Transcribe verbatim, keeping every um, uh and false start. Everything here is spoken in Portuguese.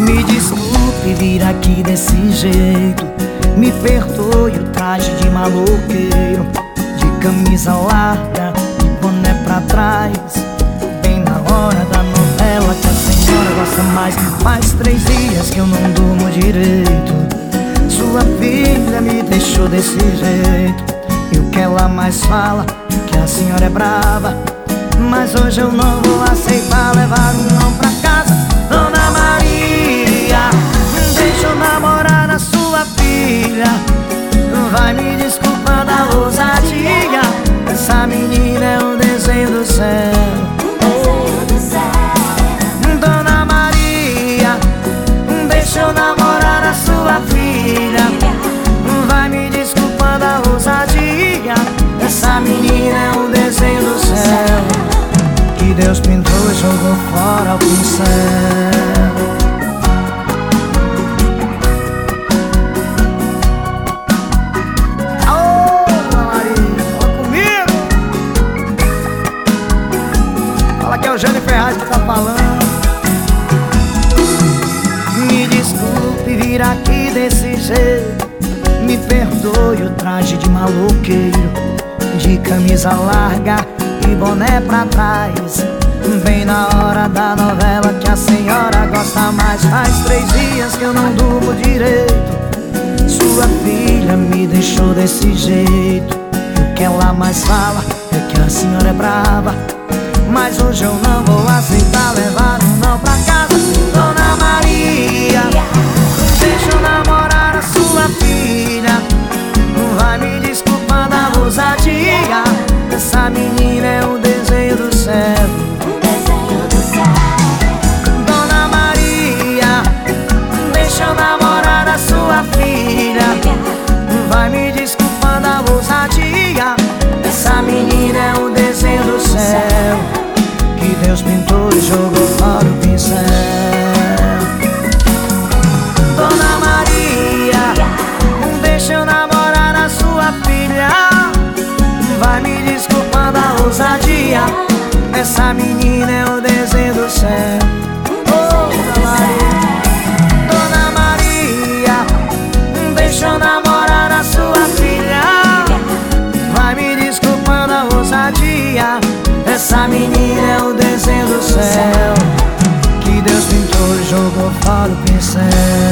Me desculpe vir aqui desse jeito, me perdoe o traje de maloqueiro, de camisa larga e boné pra trás, bem na hora da novela que a senhora gosta mais. Faz três dias que eu não durmo direito, sua filha me deixou desse jeito, e o que ela mais fala, que a senhora é brava, mas hoje eu não vou aceitar levar um não pra casa. Dona Maria, deixa eu namorar a sua filha, vai me desculpar da ousadia, essa menina é um desenho do céu. Dona Maria, deixa eu namorar a sua filha, vai me desculpar da ousadia, essa menina é um desenho do céu, que Deus pintou e jogou fora o pincel. Alô, Dona Maria, fala comigo. Fala que é o Jânio Ferraz que tá falando. Me desculpe vir aqui desse jeito, me perdoe o traje de maloqueiro, de camisa larga e boné pra trás, bem na hora da novela que a senhora gosta mais. Faz três dias que eu não durmo direito, sua filha me deixou desse jeito, e o que ela mais fala é que a senhora é brava, mas hoje eu não vou aceitar levar um não pra casa. Dona Maria, deixa eu namorar a sua filha, vai me desculpar da ousadia, essa menina é um desenho do céu. Dona Maria, deixa eu namorar a sua filha, vai me desculpar da ousadia, essa menina é um desenho do céu, que Deus pintou e jogou fora o pincel. Dona Maria, deixa eu namorar a sua filha, vai me desculpar da ousadia, essa menina é o desenho do céu. Oh, Dona Maria, Dona Maria, deixa eu namorar a sua filha, vai me desculpar da ousadia, essa menina é o desenho do céu, que Deus pintou e jogou fora o pincel.